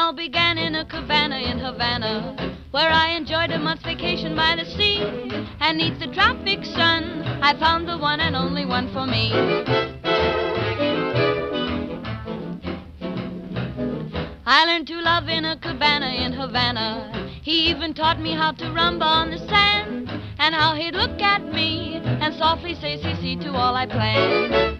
all began in a cabana in Havana, where I enjoyed a month's vacation by the sea. And 'neath the tropic sun, I found the one and only one for me. I learned to love in a cabana in Havana. He even taught me how to rumba on the sand, and how he'd look at me and softly say "Si" to all I planned.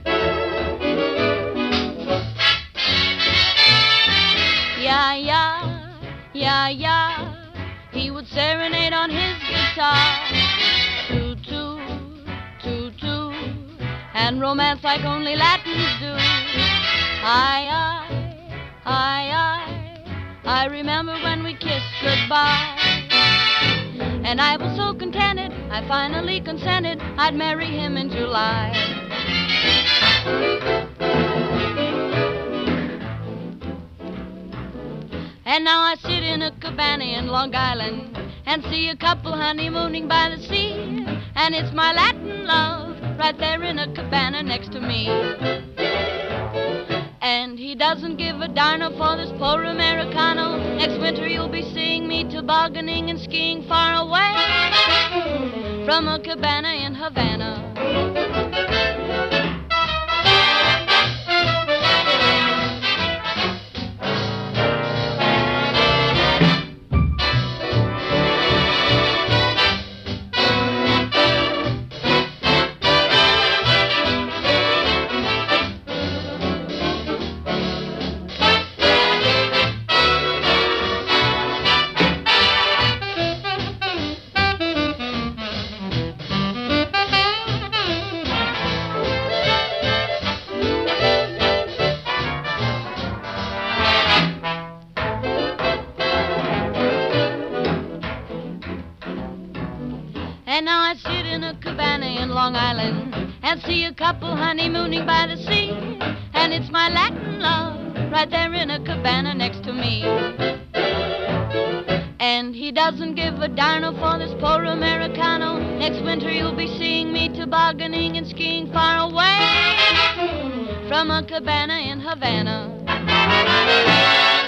Yeah, yeah, yeah, yeah, he would serenade on his guitar. Toot, toot, toot, toot, and romance like only Latins do. I remember when we kissed goodbye, and I was so contented, I finally consented I'd marry him in July. And now I sit in a cabana in Long Island and see a couple honeymooning by the sea. And it's my Latin love right there in a cabana next to me. And he doesn't give a darn for this poor Americano. Next winter you'll be seeing me tobogganing and skiing far away from a cabana in Havana. And now I sit in a cabana in Long Island and see a couple honeymooning by the sea. And it's my Latin love right there in a cabana next to me. And he doesn't give a darn for this poor Americano. Next winter you'll be seeing me tobogganing and skiing far away from a cabana in Havana.